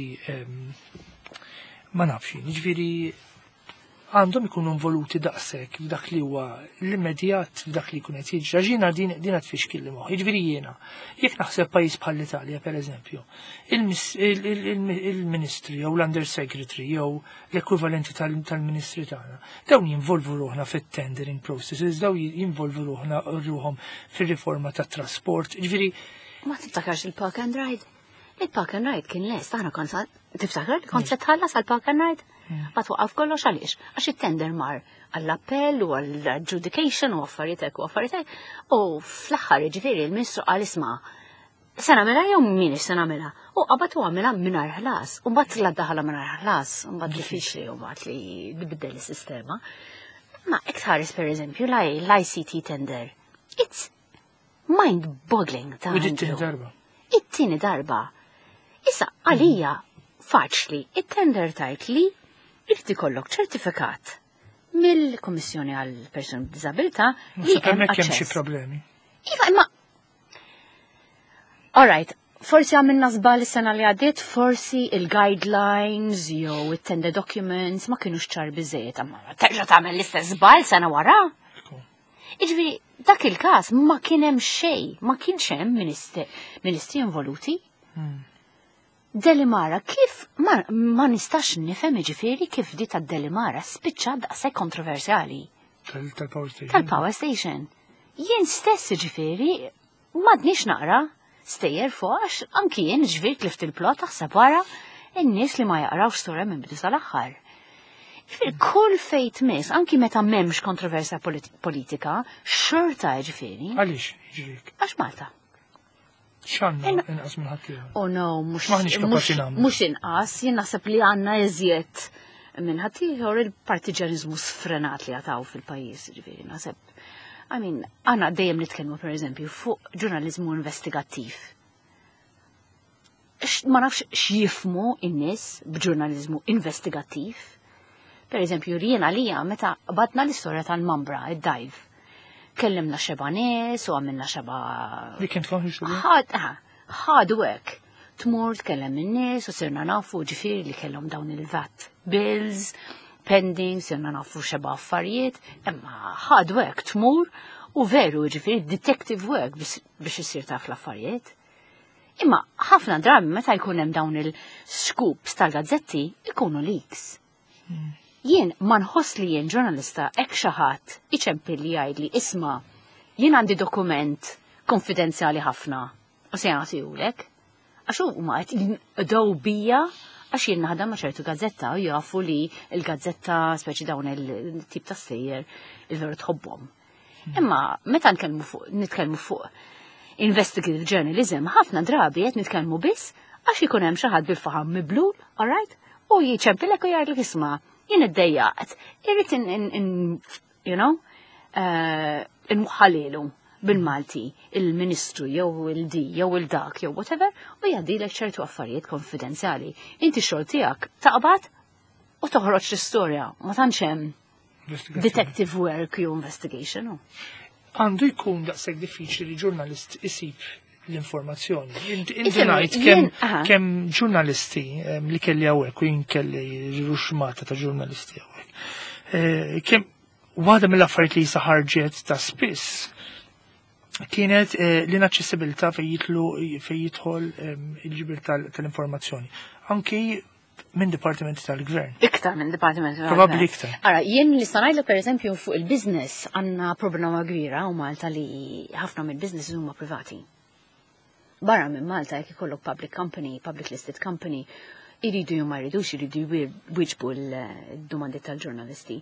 ma nafx, ġifieri għandhom ikunu involuti daqshekk f'dak li huwa l-immedjat f'dak li jkun qed jiġra. Ġina din tfixkil li moħħ. Jiġifieri jiena, jekk naħseb pajjiż bħall-Italja pereżempju, il-Ministri jew l-Undersecretary jew l-ekwivalenti tal-Ministri tagħna, dawn jinvolvu ruħna fit-tendering processes, dawn jinvolvu ruħhom fir-riforma tat-trasport. Ġifieri ma tiftakarx il-Park and Ride. Il-Park and Ride kien lest, aħna tiftakar kont se tħallas għal-Park and Ride? Ma twaqqaf kollox għaliex, għax it-tender mar għall-appell u għall-adjudication u affarijiet u fl-aħħar ġifieri l-Ministru qal isma' se nagħmilha jew m'iniex se nagħmilha. U qabad u għamilha mingħajr ħlas, u mbagħad la daħalha mingħajr ħlas, u mbagħad diffiċli u mbagħad li tbiddel is-sistema. Ma hekk tħares pereżempju l-ICT tender. It's mind-boggling ta' it-tieni darba. Issa għalija faċli, it-tender tajt li irid ikollok ċertifikat mill-Kummissjoni għal persuni b'diżabilità li hemm xi problemi. Iva, imma all right, forsi għamilna żball is-sena li għaddiet, forsi il-guidelines jew it-tender documents ma kinux ċar biżejjed, amma terġa' tagħmel l-istess żball sena wara. Jiġifieri dak il-każ ma kien hemm xejn, ma kienx hemm ministri involuti. Delimara, kif ma nistax nifhem ġifieri kif di tad-Delimara spiċċa daqshekk kontroversjali. Tal-Power Station. Jien stess ġifieri m'għadniex naqra stejjer fuq għax anki jien ġifieri tlift il-plot taħseb wara in-nies li ma jaqrawx storja minn bidu sal-aħħar. Kull fejt mis, anki meta memx kontroversja politika, xorta ġifieri. Għaliex jiġrik? Għax Malta. X'għandna inqas minn ħaddieħor? Oh no, Maħniex kapaċi nagħmlu. mhux inqas, jien naħseb li għandna eżjed minn ħaddieħor il-partiġanizmu sfrenat li għataw fil-pajjiż, ġifieri naħseb. Għandna dejjem nitkellmu pereżempju fuq ġurnaliżmu investigattiv. Ma nafx x'jifmu in-nies b'ġurnaliżmu investigattiv. Per eżempju, jiena għalija meta badna l-istorja tal-Mambra, id-dajv. Kellimna xeba nies u għamilna xeba. Li kien tfahmi xogħol? Hard work. Tmur tkellem in-nies u sirna nafu ġifieri li kellhom dawn il-VAT bills, pending, sirna nafu xeba affarijiet, imma hard work tmur u veru ġifieri detective work biex isir taf l-affarijiet. Imma ħafna drabi meta jkun hemm dawn il-scoops tal-gazzetti ikunu leaks. Jien ma nħoss li jien ġurnalista hekk xi ħadd iċempilli jgħidli isma' jien għandi dokument konfidenzjali ħafna u se jagħtihulek. Għax huma qed jinqdew bija għax jien naħdem ma' ċertu gazzetta u jafu li l-gazzetta speċi dawn il-tip ta' sejjer il-veru tħobbhom. Imma meta nitkellmu fuq investigative journalism, ħafna drabi qed nitkellmu biss għax ikun hemm xi ħadd bil-faħam miblul, all right? U jiċempilek u jgħidlek isma' jien id-dejjaqt, irrid inmuħħalilu bil-Malti, il-Ministru, jew il-di, jew il-dak, jew whatever, u jgħaddilek ċertu affarijiet konfidenzjali. Inti xogħol tiegħek taqbad u toħroġ l-istorja, ma tantx hemm detective work jew investigation. Għandu jkun daqshekk diffiċli li ġurnalist isib l-informazzjoni. Inti ngħid kemm ġurnalisti li kelli hawnhekk u jien kelli ruxmata ta' ġurnalisti hawnhekk. Kemm waħda mill-affarijiet li ħarġet ta' spiss kienet l-inaċċessibilità fejn jidħol il-ġibir tal-informazzjoni. Anki minn dipartimenti tal-gvern. Iktar minn dipartimenti tal-gvern. Probabbli iktar. Ara, jien li stanajlu per eżempju fuq il-business għandna problema kbira u Malta li ħafna mill-business huma privati. Barra minn Malta jekk ikollok public company, public listed company, iridu jew ma jridux iridu jwieġbu l-domandi tal-ġurnalisti.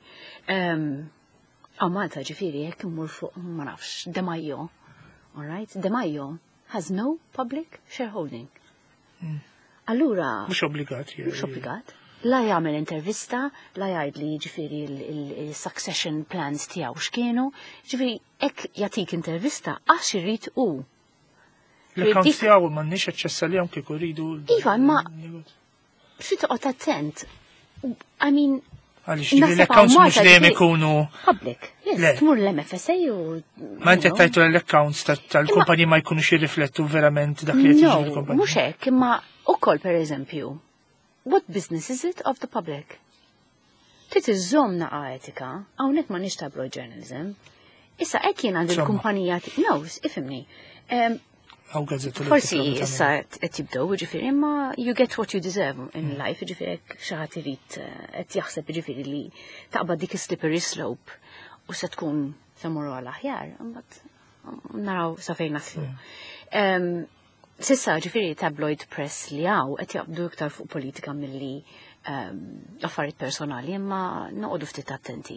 Malta ġifieri jekk immur fuq ma nafx De Maio, all right? De Maio has no public shareholding. Allura mhux obbligat. Mhux obbligat. La jagħmel intervista, la jgħidli ġifieri il-succession plans tiegħu x'kienu, ġifieri hekk jagħtik intervista għax irid hu. L-accounts tiegħu m'għandniex aċċess għalihom kieku rridu. Iva, ma xi toqgħod attent. I mean, għaliex l-accounts mhux dejjem ikunu public. Tmur l-MFSA u. Ma inti tajtu l-accounts tal-kumpaniji ma jkunux jirriflettu verament dak li qed jiġi fil-kumpanija. Mhux hekk, imma ukoll pereżempju, what business is it of the public? Trid iżżomm naqa' etika, hawnhekk ma nix tabloid journalism. Issa hekk jien għandi l-kumpanija ifhimni. Forsi issa qed jibdew ġifieri imma you get what you deserve in life, ġifieri hekk xi ħadd irid qed jaħseb ġifieri li taqbad dik slippery slope u se tkun semuru għal aħjar, imbagħad naraw sa fejn naslu. Sissa ġifieri tabloid press li hawn qed jaqbdu iktar fuq politika milli affarijiet personali, imma noqogħdu ftit attenti.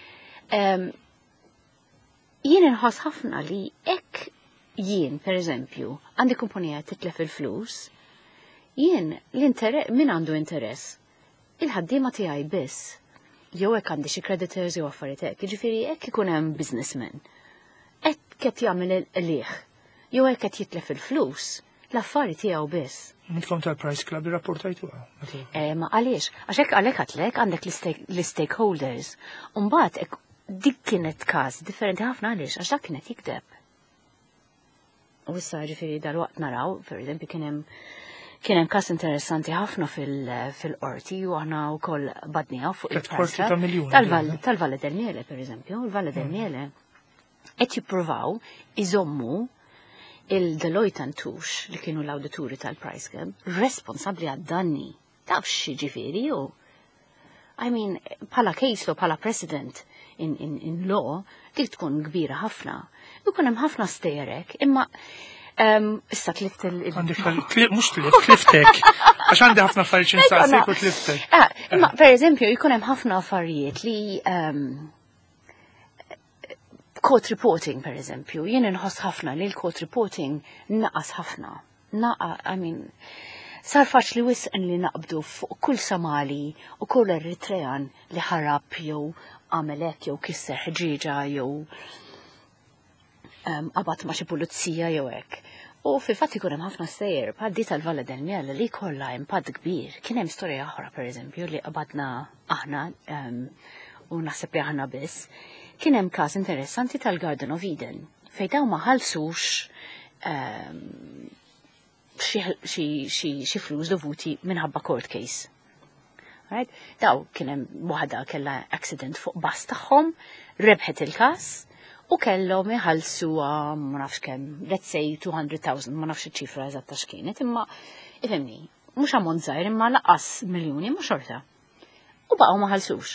Jien inħoss ħafna li hekk jien, per eżempju, għandi kumpanija titlef il-flus, jien min għandu interess? Il-ħaddiema tiegħi biss. Jew hekk għandi xi creditors jew affarijiet hekk, jiġifieri hekk ikun hemm businessman. Hekk qed jagħmel il-qlieħ. Jew hekk qed jitlef il-flus, l-affari tiegħu biss. Mitkom tal-Price Club irrapportajtuha. Ma għaliex, għax hekk għalhekk għatlek għandek l-stakeholders. U mbagħad dik kienet każ differenti ħafna għaliex għax dak kienet jikdeb. U issa ġifieri dal-waqt naraw, per eżempju kien hemm każ interessanti ħafna fil-qorti u aħna wkoll badniha fuq il-Price tal-Valle del Miele, per eżempju. Il-Valle del Miele qed jippruvaw iżommu il-Deloitte & Touche li kienu l-awdituri tal-Price Club responsabbli għad-danni. Taf xi ġifieri hu. I mean, bħala case law, bħala precedent in law, dik tkun kbira ħafna. Ikun hemm ħafna stejrek, imma Issa tlift Għandek mux tliftek. Għax għandi ħafna affarijiet insaqsik u tliftek. Imma per eżempju, jkun hemm ħafna affarijiet li court reporting per eżempju, jien inħoss ħafna li l-court reporting naqas ħafna. Sar faċli wisqen li naqbdu fuq kull Somali u kull Eritrean li ħarab jew għamel hekk jew kisser ħġieġa jew qabad ma' xi pulizija jew hekk. U fil-fatt ikun hemm ħafna stejjer bħal di tal-Valle del Miel li jkollha impatt kbir. Kien hemm storja oħra pereżempju li qabadna aħna u naħseb li aħna biss. Kien hemm każ interessanti tal-Garden of Eden fejn dawn ma ħallsux xi flus dovuti minħabba court case. Right? Daw kien hemm waħda kellha accident fuq bas tagħhom, rebħet il-każ u kellhom iħallsu ma nafx kemm, let's say 200,000, ma nafx iċ-ċifra eżatta x'kienet, imma ifhimni, mhux ammont żgħir imma laqqas miljuni ma xorta. U baqgħu ma ħallsux.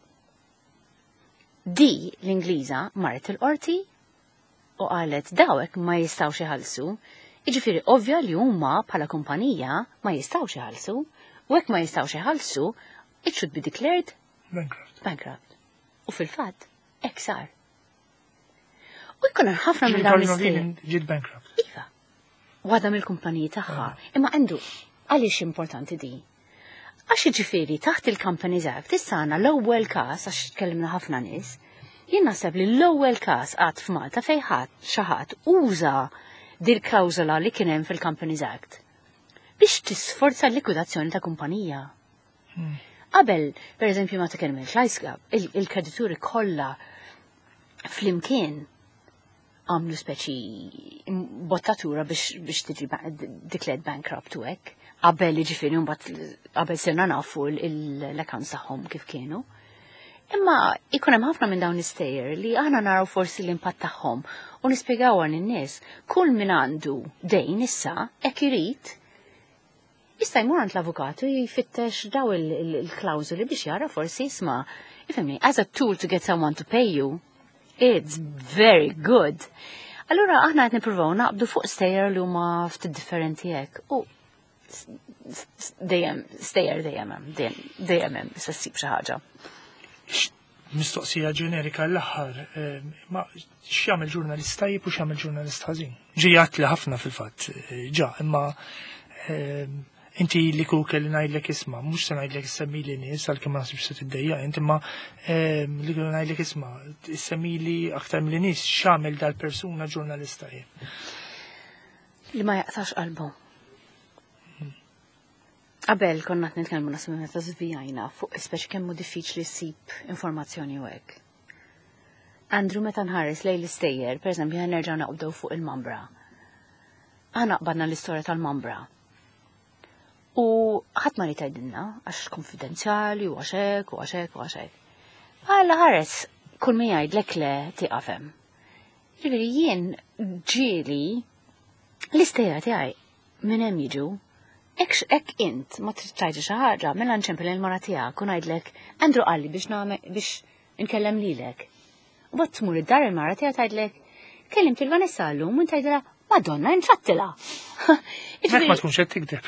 Di l-Ingliża marret il-qorti u qalet dawek ma jistgħux iħallsu. Jiġifieri ovvja li huma bħala kumpanija ma jistgħux iħallsu, u hekk ma jistgħux iħallsu, it should be declared bankrupt. U fil-fatt hekk sar. U jkun hemm ħafna minn dawn ġiet bankrupt. Iva. Waħda mill-kumpaniji tagħha. Imma għandu għaliex importanti di? Għax jiġifieri taħt il-Companies Act issa għandna l-ewwel każ għax tkellimna ħafna nies, jien naħseb li l-ewwel każ qatt f'Malta fejn xi ħadd uża dil-klawżola li kien hemm fil-Companies Act biex tisforza l-likwidazzjoni ta' kumpanija. Qabel, pereżempju ma tkellem il-kredituri kollha flimkien għamlu speċi bottatura biex tiġi declared bankrupt u hekk. Qabel jiġifieri mbagħad qabel sirna nafu l-accounts tagħhom kif kienu. Imma ikun hemm ħafna minn dawn istejjer li aħna naraw forsi l-impatt tagħhom u nispjegawha lin-nies kull min għandu dejn issa hekk irid jista' jmur għand l-avukatu jfittex daw il-klawżuli biex jara forsi jisma' ifhimni as a tool to get someone to pay you. It's very good. Allura aħna qed nippruvaw naqbdu fuq stejjer li huma ftit differenti hekk. U dejjem hemm se ssib xi ħaġa. Mistoqsija ġenerika l-aħħar, ma x'jagħmel ġurnalist tajjeb u x'jagħmel ġurnalist ħażin. Ġejjat li ħafna fil-fatt imma inti li kelli ngħidlek isma', mhux se ngħidlek issemmili nies għalkemm ma nasibx se tiddejjaq int, imma li kelli ngħidlek isma' issemmili aktar milli nies x'għamel dal-persuna ġurnalist tajjeb. Li ma jaqtax qalbu. Qabel konna qed nitkellmu nasib meta żvijajna fuq ispeċi kemm hu diffiċli ssib informazzjoni u hekk. Andrew meta nħares lejn l-istejjer, pereżempju nerġgħu naqbdew fuq il-Mambra. Aħna qbadna l-istorja tal-Mambra. U ħadd ma jtgħidilna għax konfidenzjali u għax hekk u għax hekk u għax hekk. Alla ħares kull min jgħidlek le tieqafhem. Ġifieri jien ġieli l-istejjer tiegħi minn hemm jiġu. Ek int ma trittajġi xi ħaġa mela nċempel il-mara tiegħek u ngħidlek Andrew qalli biex nkellem lilek. U bad tmur id-dar il-mara tiegħek tgħidlek kellimt il-Vanessa llum u tgħidilha Madonna nċattilha. Mek ma tkunx qed tikdeb.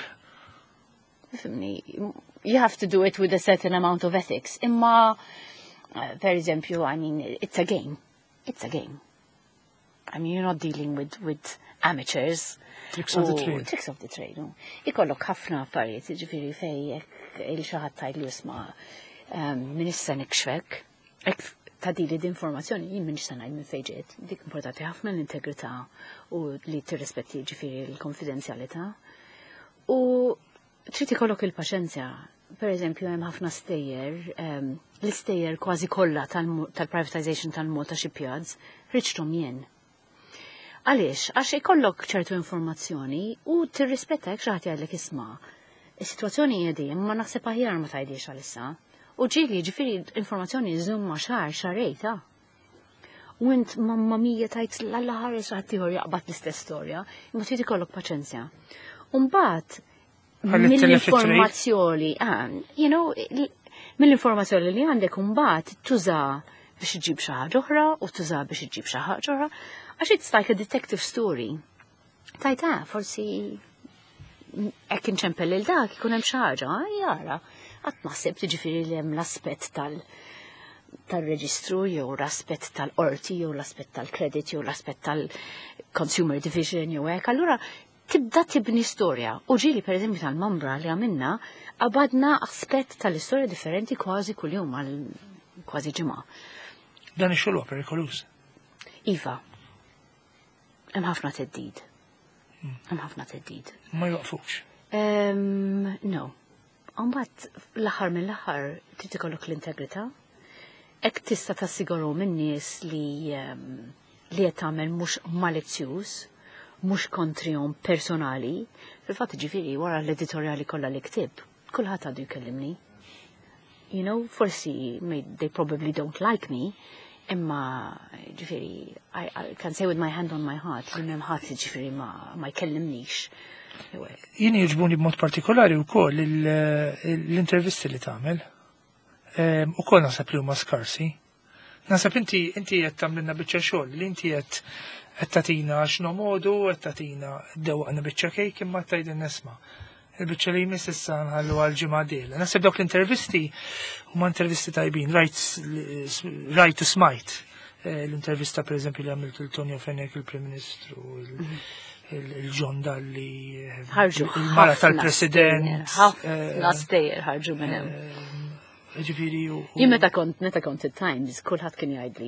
You have to do it with a certain amount of ethics. Imma per eżempju, I mean, it's a game. It's a game. I mean, you're not dealing with amateurs. Tricks of the trade. Tricks of the trade. Ikollok ħafna affarijiet, ġifieri fejn il-xi ħadd tgħid li jisma' min issa nikxfek. Ta' dili d-informazzjoni jien minn x'sa ngħid minn fejn ġiet. Dik importanti ħafna l-integrità u li tirrispetti ġifieri l-konfidenzjalità. U trid ikollok il-paċenzja. Pereżempju hemm ħafna stejjer, l-istejjer kważi kollha tal-privatization tal-Malta shipyards riċtom jien. Għaliex, għax ikollok ċertu informazzjoni u tirrispetta jekk xi ħadd jgħidlek isma'. Is-sitwazzjoni hija dejjem ma naħseb aħjar ma tgħidilx għalissa. U ġieli ġifieri informazzjoni żżomm ma' xarejta. U int mamma mija tgħid l-alla ħares ħadd ieħor jaqbad l-istess storja, imma trid ikollok paċenzja. U mbagħad mill-informazzjoni, mill-informazzjoni li għandek mbagħad tuża biex iġib xi ħaġa oħra u tuża biex iġib xi ħaġa oħra. Għax it's like a detective story. Tajta, forsi hekk inċempel lil dak ikun hemm xi ħaġa, jara. Qatt naħseb tiġifieri li hemm l-aspett tal-reġistru jew l-aspett tal-qorti jew l-aspett tal-credit jew l-aspett tal-consumer division jew hekk. Allura tibda tibni storja. U ġieli pereżempju tal-Mambra li għamilna qabadna aspett tal-istorja differenti kważi kuljum għal kważi ġimgħa. Dan ix-xogħol huwa perikolus. Iva. Hemm ħafna teddid. Hemm ħafna teddid. Ma joqfux. No. Mbagħad l-aħħar mill-aħħar trid ikollok l-integrità. Hekk tista' tassigurhom in-nies li qed tagħmel mhux malizzjuż, mhux kontrihom personali. Fil-fatt ġifieri wara l-editorjali kollha li ktib, kulħadd għadu jkellimni. You know, forsi they probably don't like me, imma ġifieri I can say with my hand on my heart li m'hemm ħadd ġifieri ma jkellimnix. Jien jiġbuni b'mod partikolari wkoll l-intervisti li tagħmel. Ukoll naħseb li huma skarsi. Naħseb inti qed tagħmlilna biċċa xogħol li inti qed tagħtina x'no modu, qed tagħtina dewwaqna biċċa kejk imma tgħidilna nisma'. Il-biċċa li jmiss issa nħallu għal-ġimgħa dejla. Naħseb dawk l-intervisti huma intervisti tajbin, right to smite. L-intervista pereżempju li għamilt il-Tonio Fenek, il-Prim Ministru, il-John Dalli, il-mara tal-President. Ħafna stejjer ħarġu minn hemm. Ġifieri Jien meta kont it-Times, kulħadd kien jgħidli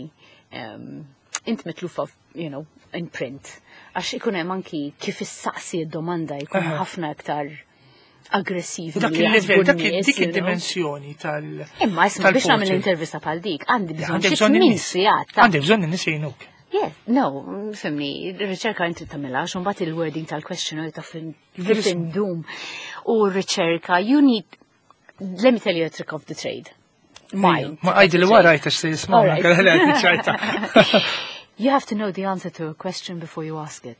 int mitlufa, in print. Għax ikun hemm anki kif issaqsi d-domanda jkun ħafna iktar aggressivi. Dak il-livell, dik id-dimensjoni tal. Imma isma' biex nagħmel intervista bħal dik, għandi bżonn in-nies. Għandi bżonn in-nies jgħinuk. Yeah, no, fimni, r-riċerka inti tagħmilha għax imbagħad il-wording tal-questionnaire ta' fin-dum u r-riċerka you need. Let me tell you a trick of the trade. Ma għajdi li wara jtax se jisma' You have to know the answer to a question before you ask it.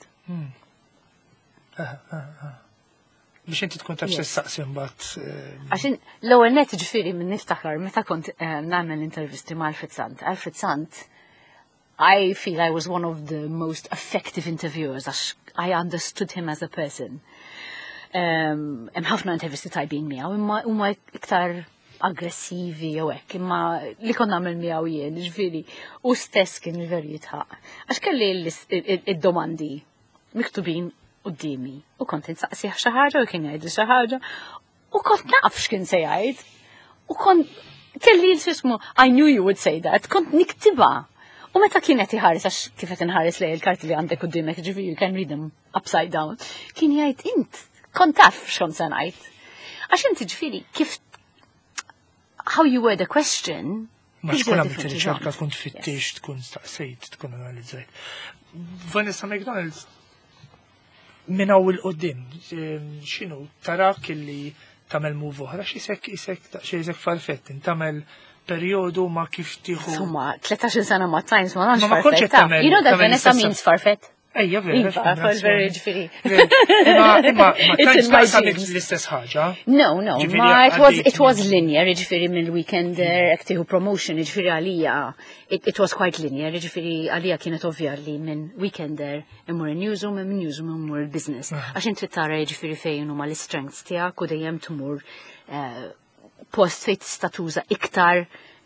Biex inti tkun taf saqsi mbagħad. Għaxin l-ewwel net ġifieri minn niftakar meta kont nagħmel intervisti ma' Alfred Sant. Alfred Sant, I feel I was one of the most effective interviewers għax I understood him as a person. Hemm ħafna intervisti tajbin miegħu imma huma iktar aggressivi jew hekk, imma li konna nagħmel miegħu jien, ġifieri, u stess kien il-veru jitħaq. Għax kelli id-domandi miktubin qudiemi u kont insaqsih xi ħaġa u kien jgħidli xi ħaġa u kont naf x'kien se jgħid u kont kelli jismu I knew you would say that, kont niktibha. U meta kien qed iħares għax kif qed inħares lej il-karti li għandek quddiemek, ġifieri you can read them upside down, kien jgħid int kont taf x'kont se ngħid. Għax inti ġifieri kif how you word a question. Ma tkun għamilt riċerka, tkun tfittix, tkun staqsejt, tkun analizzajt. Vanessa McDonald's minn hawn il-qoddim, x'inhu tarak illi tagħmel move oħra, x'isek farfett, tagħmel perjodu ma kif tieħu. Insomma, 13 sena ma' Times ma nafx farfett. You know that Vanessa means farfett? Ejja, vera. Very ġifieri. Imma Times ma samit l-istess ħaġa. No, ma it was linear, ġifieri mill-Weekender, tieħu promotion, ġifieri għalija. It was quite linear, ġifieri għalija kienet ovvja li minn Weekender imur il-newsroom, minn newsroom imur il-business. Għax inti tara ġifieri fejn huma l-strengths tiegħek u dejjem tmur post fejn tista' tuża iktar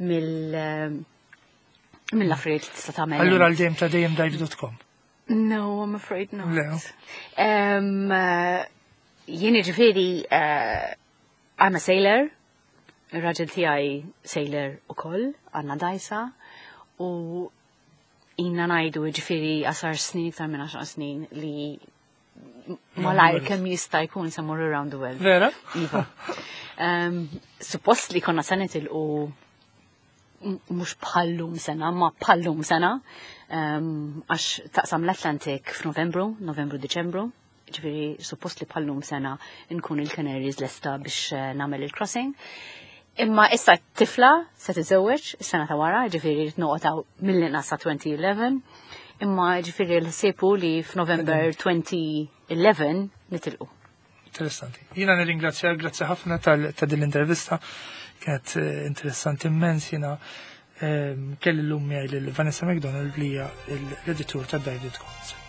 mill-affarijiet li tista' tagħmel. Allura l-dejjem ta' dejjemdive.com. No, I'm afraid not. Jien ġifieri I'm a sailor, ir-raġel tiegħi sailor ukoll, għandna dajsa u inna ngħidu ġifieri 10 snin iktar minn 10 snin li malajr kemm jista' jkun se mmorru around the world. Vera? Iva. Suppost li konna se nitilqu mhux bħallum sena, ma bħallum sena, għax taqsam l-Atlantik f'Novembru, Deċembru, ġifieri suppost li bħallum sena nkun il-Canaries lesta biex nagħmel il-crossing. Imma issa t-tifla se tiżewweġ is-sena ta' wara, ġifieri tnoqgħod mill-inqas sa 2011, imma ġifieri l-ħsiebu li f'November 2011 nitilqu. Interessanti. Jiena nirringrazzjak, grazzi ħafna ta' din l-intervista. Kienet interessanti immens, jiena kelli l-lum miegħi lil Vanessa McDonald li hija l-editur ta' Dive.com.